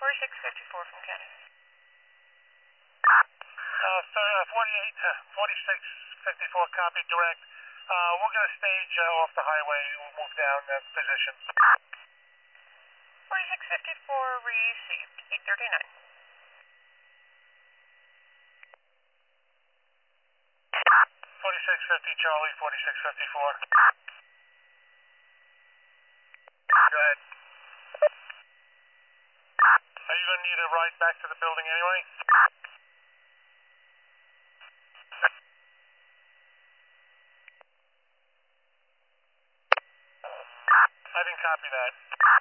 4654 from Kennedy. 4654 copy direct. We're going to stage off the highway. We'll move down position. 4654 received. 839. 4650 Charlie, 4654. Go ahead. Are you going to need a ride back to the building anyway? I didn't copy that.